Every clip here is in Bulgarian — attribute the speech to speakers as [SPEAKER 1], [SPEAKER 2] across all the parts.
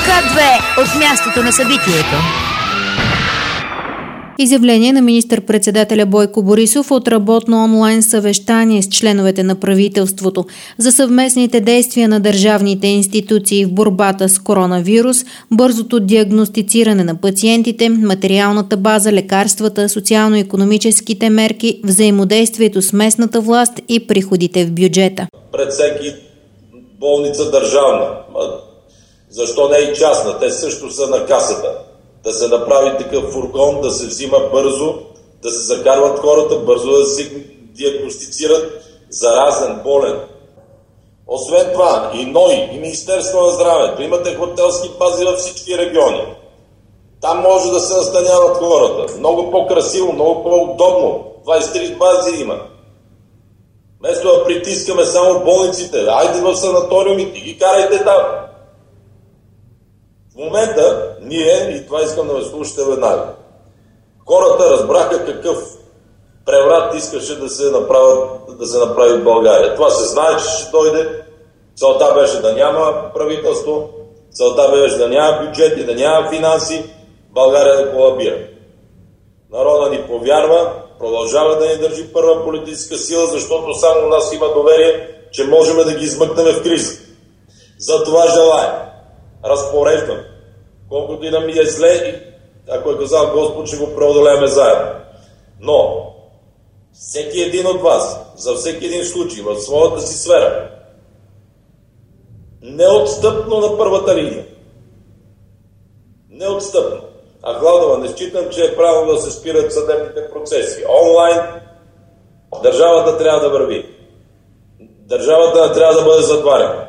[SPEAKER 1] К2 от мястото на събитието.
[SPEAKER 2] Изявление на министър-председателя Бойко Борисов от работно онлайн съвещание с членовете на правителството за съвместните действия на държавните институции в борбата с коронавирус, бързото диагностициране на пациентите, материалната база, лекарствата, социално-икономическите мерки, взаимодействието с местната власт и приходите в бюджета.
[SPEAKER 3] Пред всеки болница държавна, защо не и частна, те също са на касата. Да се направи такъв фургон, да се взима бързо, да се закарват хората, бързо да се диагностицират заразен, болен. Освен това, и НОИ, и Министерство на здравето, имате хотелски бази във всички региони. Там може да се настаняват хората. Много по-красиво, много по-удобно. 23 бази има. Вместо да притискаме само болниците, айде в санаториумите, ги карайте там. В момента ние, и това искам да ме слушате веднага, хората разбраха какъв преврат искаше да се направи в България. Това се знае, че ще дойде. Целта беше да няма правителство, целта беше да няма бюджет и да няма финанси, България да колабира. Народа ни повярва, продължава да ни държи първа политическа сила, защото само у нас има доверие, че можем да ги измъкнем в криза. За това желая, разпореждам, колкото и да ми е зле, ако е казал Господ, ще го преодолеем заедно. Но всеки един от вас, за всеки един случай, в своята си сфера, неотстъпно на първата линия. Неотстъпно. А Гладова, не считам, че е правилно да се спират съдебните процеси. Онлайн държавата трябва да върви. Държавата не трябва да бъде затварена.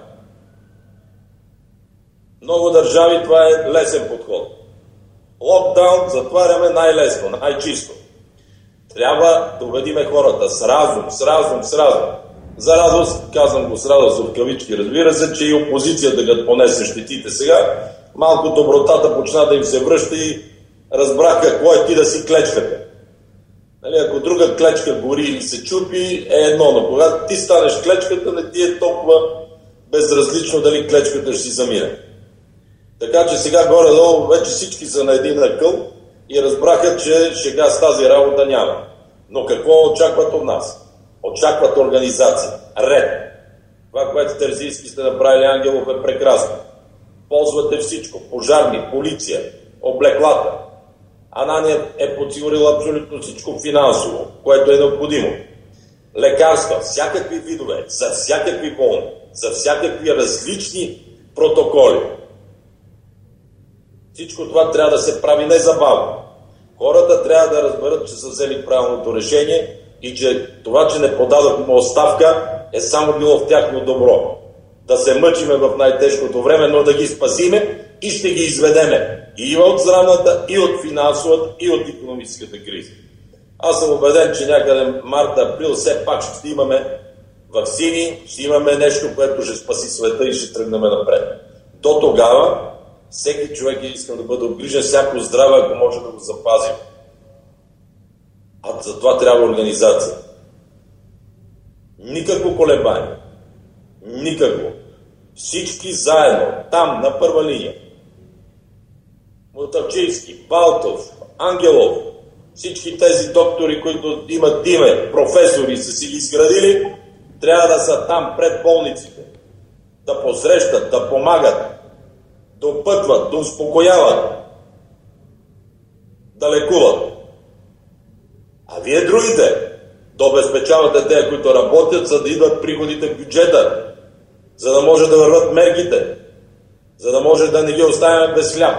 [SPEAKER 3] Много държави това е лесен подход. Локдаун затваряме най-лесно, най-чисто. Трябва да убедиме хората с разум. За радост, казвам го с радост в кавички, разбира се, че и опозицията като понесе щетите сега, малко добротата почна да им се връща и разбраха кой е ти да си клечкате. Нали, ако друга клечка гори или се чупи, е едно, но когато ти станеш клечката, не ти е толкова безразлично дали клечката ще си замине. Така че сега горе-долу вече всички са на един акъл и разбраха, че шега с тази работа няма. Но какво очакват от нас? Очакват организация, ред. Това, което Терзийски сте направили, Ангелов, е прекрасно. Ползвате всичко. Пожарни, полиция, облеклата. Ананиев е подсигурил абсолютно всичко финансово, което е необходимо. Лекарства, всякакви видове, за всякакви болни, за всякакви различни протоколи. Всичко това трябва да се прави незабавно. Хората трябва да разберат, че са взели правилното решение и че това, че не подадохме оставка, е само било в тяхно добро. Да се мъчиме в най-тежкото време, но да ги спасиме и ще ги изведеме и от здравната, и от финансовата, и от икономическата криза. Аз съм убеден, че някъде март-април все пак ще имаме ваксини, ще имаме нещо, което ще спаси света и ще тръгнем напред. До тогава всеки човек иска да бъде обгрижен, всяко здраве, ако може да го запазим. А за това трябва организация. Никакво колебание. Никакво. Всички заедно, там, на първа линия. Мотавчийски, Балтов, Ангелов, всички тези доктори, които имат име, професори, са си ги изградили, трябва да са там пред болниците. Да посрещат, да помагат, да опътват, да успокояват, да лекуват. А вие другите да обезпечавате тези, които работят, за да идват приходите в бюджета, за да може да върват мерките, за да може да не ги оставяме без хляб.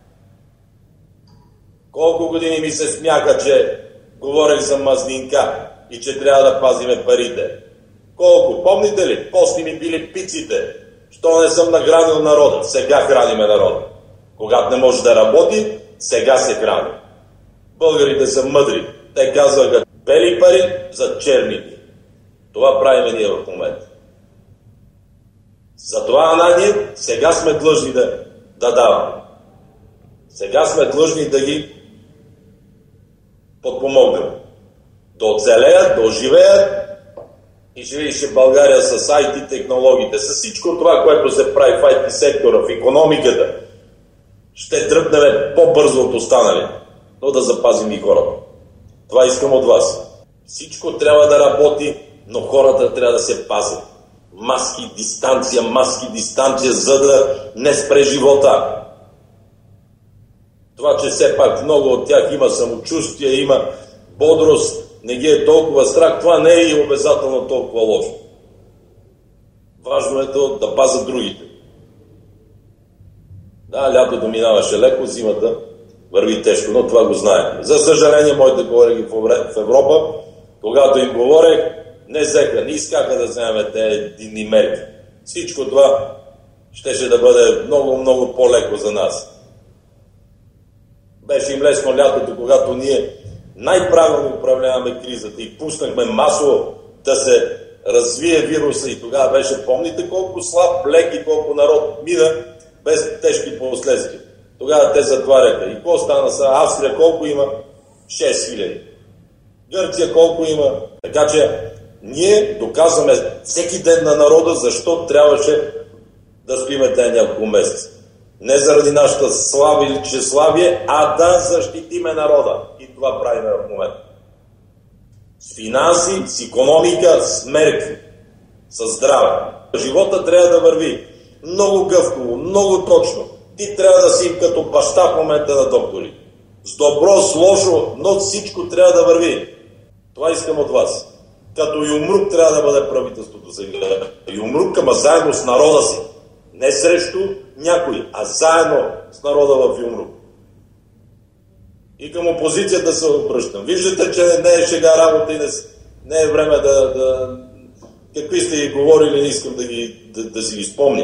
[SPEAKER 3] Колко години ми се смяха, че говорех за мазнинка и че трябва да пазиме парите. Колко? Помните ли? После ми били пиците. Що не съм нахранил народа? Сега храниме народа. Когато не може да работи, сега се храни. Българите са мъдри. Те казваха бели пари за черни. Това правиме ние в момента. Затова, Ананиев, сега сме длъжни да даваме. Сега сме длъжни да ги подпомогнем. Да оцелеят, да оживеят и ще видиш, че България с IT технологиите, с всичко това, което се прави в IT сектора, в икономиката, ще тръгнем по-бързо от останали, но да запазим и хората. Това искам от вас. Всичко трябва да работи, но хората трябва да се пазят. Маски, дистанция, за да не спре живота. Това, че все пак много от тях има самочувствие, има бодрост, не ги е толкова страх, това не е и обязателно толкова лошо. Важно е да пазят другите. Да, лятото минаваше леко, зимата върви тежко, но това го знаем. За съжаление, моите колеги в Европа, когато им говорех, не взеха, не искаха да вземем тези единни мерки. Всичко това щеше да бъде много по-леко за нас. Беше им лесно лятото, когато ние най-правилно управляваме кризата и пуснахме масово да се развие вируса и тогава беше, помните колко слаб, лек и колко народ мина без тежки последствия. Тогава те затваряха. И какво стана са? Австрия колко има? 6000. Гърция колко има? Така че ние доказваме всеки ден на народа защо трябваше да стоиме тези няколко месеца. Не заради нашата слава или тщеславие, а да защитиме народа. И това правим в момента. С финанси, с икономика, с мерки, с здраве. Живота трябва да върви много гъвково, много точно. Ти трябва да си като баща в момента на доктори. С добро, с лошо, но всичко трябва да върви. Това искам от вас. Като юмрук трябва да бъде правителството сега. Юмрук, ама заедно с народа си. Не срещу някой, а заедно с народа в юмрук. И към опозицията се обръщам. Виждате, че не е шега работа и не е време да... Какви сте ги говорили, не искам да си ги спомня.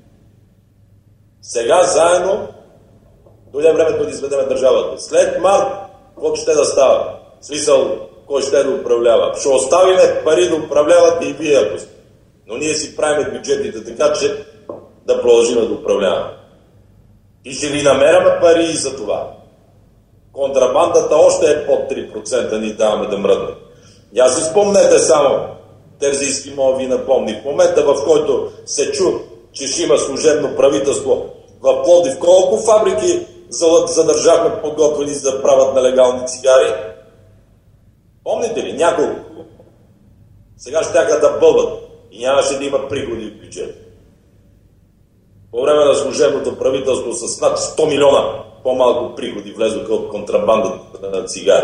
[SPEAKER 3] Сега заедно дойде времето да изведеме държавата. След март, какво ще да става? Смисъл, кой ще да управлява? Ще оставиме пари да управлявате и вие, ако сте. Но ние си правим бюджетите така, че да продължим да управляваме. И ще ви намеряме пари и за това. Контрабандата още е под 3%, ни даваме да мръдне. Я си спомнете само, Терзийски мога ви напомни, в момента в който се чу, че ще има служебно правителство в Пловдив, колко фабрики задържахме подготвени за да правят нелегални цигари? Помните ли? Няколко. Сега щяха да бълват и нямаше да има приходи в бюджет. По време на служебното правителство с над 100 милиона по-малко приходи влезоха от контрабандата на цигари.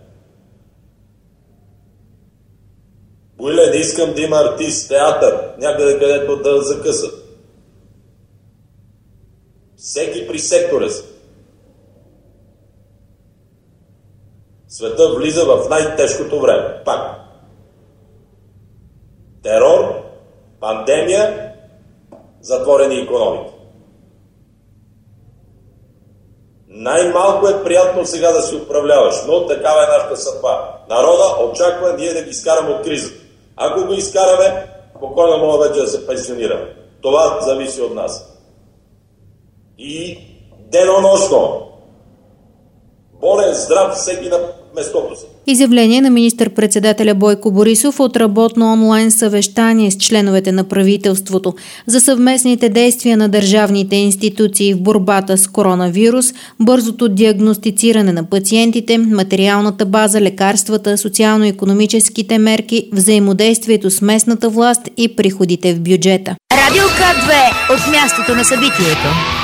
[SPEAKER 3] Бойле, не искам да има артист, театър, някъде където да закъсат. Всеки при сектора си. Света влиза в най-тежкото време. Пак. Терор, пандемия, затворени икономики. Най-малко е приятно сега да си управляваш, но такава е нашата съдба. Народа очаква ние да ги изкараме от кризата. Ако го изкараме, спокойно мога вече да се пенсионираме. Това зависи от нас. И денонощно. Болен, здрав, всеки на местото си.
[SPEAKER 2] Изявление на министър-председателя Бойко Борисов от работно онлайн съвещание с членовете на правителството за съвместните действия на държавните институции в борбата с коронавирус, бързото диагностициране на пациентите, материалната база, лекарствата, социално-икономическите мерки, взаимодействието с местната власт и приходите в бюджета.
[SPEAKER 1] Радио К2 от мястото на събитието.